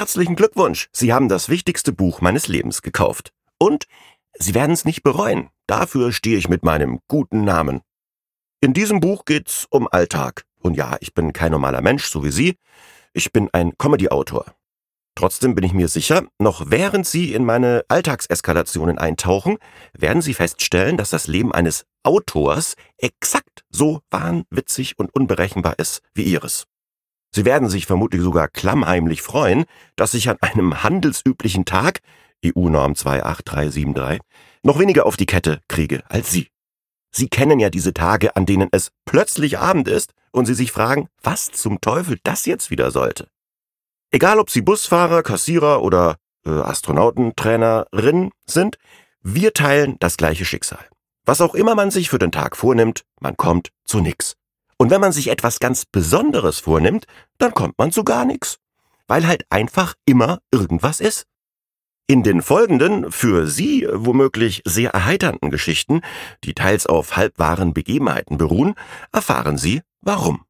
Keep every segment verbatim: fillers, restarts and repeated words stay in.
Herzlichen Glückwunsch, Sie haben das wichtigste Buch meines Lebens gekauft. Und Sie werden es nicht bereuen. Dafür stehe ich mit meinem guten Namen. In diesem Buch geht's um Alltag. Und ja, ich bin kein normaler Mensch, so wie Sie. Ich bin ein Comedy-Autor. Trotzdem bin ich mir sicher, noch während Sie in meine Alltagseskalationen eintauchen, werden Sie feststellen, dass das Leben eines Autors exakt so wahnwitzig und unberechenbar ist wie Ihres. Sie werden sich vermutlich sogar klammheimlich freuen, dass ich an einem handelsüblichen Tag, E U-Norm zwei acht drei sieben drei, noch weniger auf die Kette kriege als Sie. Sie kennen ja diese Tage, an denen es plötzlich Abend ist und Sie sich fragen, was zum Teufel das jetzt wieder sollte. Egal, ob Sie Busfahrer, Kassierer oder äh, Astronauten, Trainerin sind, wir teilen das gleiche Schicksal. Was auch immer man sich für den Tag vornimmt, man kommt zu nix. Und wenn man sich etwas ganz Besonderes vornimmt, dann kommt man zu gar nix. Weil halt einfach immer irgendwas ist. In den folgenden, für Sie womöglich sehr erheiternden Geschichten, die teils auf halbwahren Begebenheiten beruhen, erfahren Sie, warum.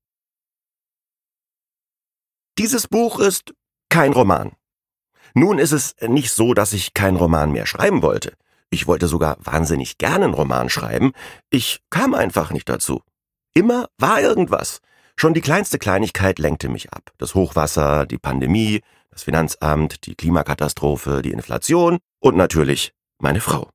Dieses Buch ist kein Roman. Nun ist es nicht so, dass ich keinen Roman mehr schreiben wollte. Ich wollte sogar wahnsinnig gerne einen Roman schreiben. Ich kam einfach nicht dazu. Immer war irgendwas. Schon die kleinste Kleinigkeit lenkte mich ab. Das Hochwasser, die Pandemie, das Finanzamt, die Klimakatastrophe, die Inflation und natürlich meine Frau.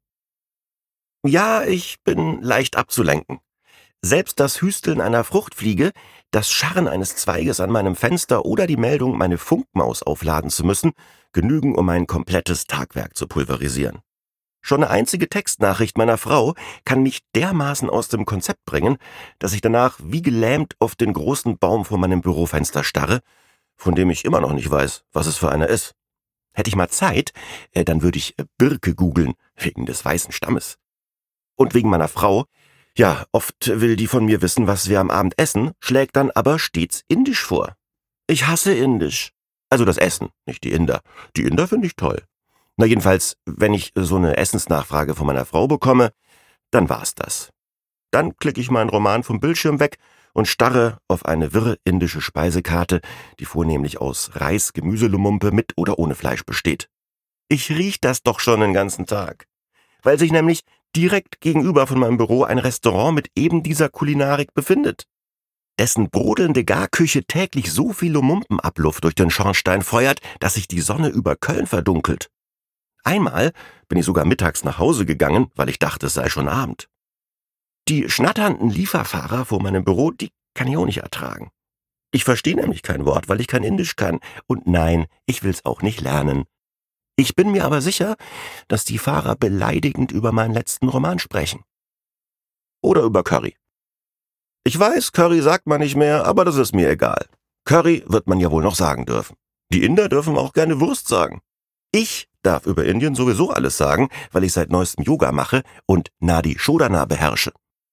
Ja, ich bin leicht abzulenken. Selbst das Hüsteln einer Fruchtfliege, das Scharren eines Zweiges an meinem Fenster oder die Meldung, meine Funkmaus aufladen zu müssen, genügen, um mein komplettes Tagwerk zu pulverisieren. Schon eine einzige Textnachricht meiner Frau kann mich dermaßen aus dem Konzept bringen, dass ich danach wie gelähmt auf den großen Baum vor meinem Bürofenster starre, von dem ich immer noch nicht weiß, was es für einer ist. Hätte ich mal Zeit, äh, dann würde ich Birke googeln, wegen des weißen Stammes. Und wegen meiner Frau. Ja, oft will die von mir wissen, was wir am Abend essen, schlägt dann aber stets Indisch vor. Ich hasse Indisch. Also das Essen, nicht die Inder. Die Inder finde ich toll. Na jedenfalls, wenn ich so eine Essensnachfrage von meiner Frau bekomme, dann war's das. Dann klicke ich meinen Roman vom Bildschirm weg und starre auf eine wirre indische Speisekarte, die vornehmlich aus Reis, Gemüselumumpe mit oder ohne Fleisch besteht. Ich riech das doch schon den ganzen Tag. Weil sich nämlich direkt gegenüber von meinem Büro ein Restaurant mit eben dieser Kulinarik befindet. Dessen brodelnde Garküche täglich so viel Lumumpenabluft durch den Schornstein feuert, dass sich die Sonne über Köln verdunkelt. Einmal bin ich sogar mittags nach Hause gegangen, weil ich dachte, es sei schon Abend. Die schnatternden Lieferfahrer vor meinem Büro, die kann ich auch nicht ertragen. Ich verstehe nämlich kein Wort, weil ich kein Indisch kann. Und nein, ich will's auch nicht lernen. Ich bin mir aber sicher, dass die Fahrer beleidigend über meinen letzten Roman sprechen. Oder über Curry. Ich weiß, Curry sagt man nicht mehr, aber das ist mir egal. Curry wird man ja wohl noch sagen dürfen. Die Inder dürfen auch gerne Wurst sagen. Ich darf über Indien sowieso alles sagen, weil ich seit neuestem Yoga mache und Nadi Shodhana beherrsche.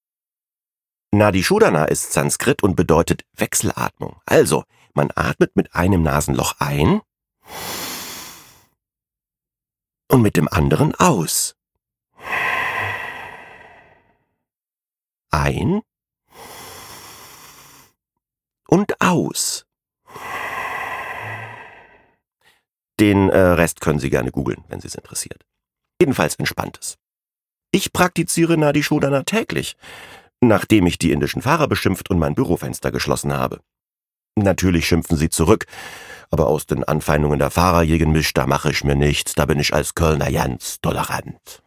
Nadi Shodhana ist Sanskrit und bedeutet Wechselatmung. Also, man atmet mit einem Nasenloch ein und mit dem anderen aus. Ein und aus. Den äh, Rest können Sie gerne googeln, wenn Sie es interessiert. Jedenfalls entspanntes. Ich praktiziere Nadi Shodhana täglich, nachdem ich die indischen Fahrer beschimpft und mein Bürofenster geschlossen habe. Natürlich schimpfen sie zurück, aber aus den Anfeindungen der Fahrer jeden Misch, da mache ich mir nichts, da bin ich als Kölner ganz tolerant.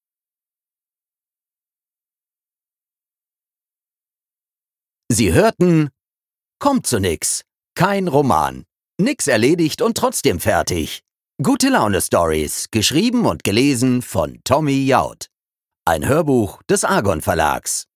Sie hörten Kommt zu nix. Kein Roman. Nix erledigt und trotzdem fertig. Gute Laune Stories, geschrieben und gelesen von Tommy Jaud. Ein Hörbuch des Argon Verlags.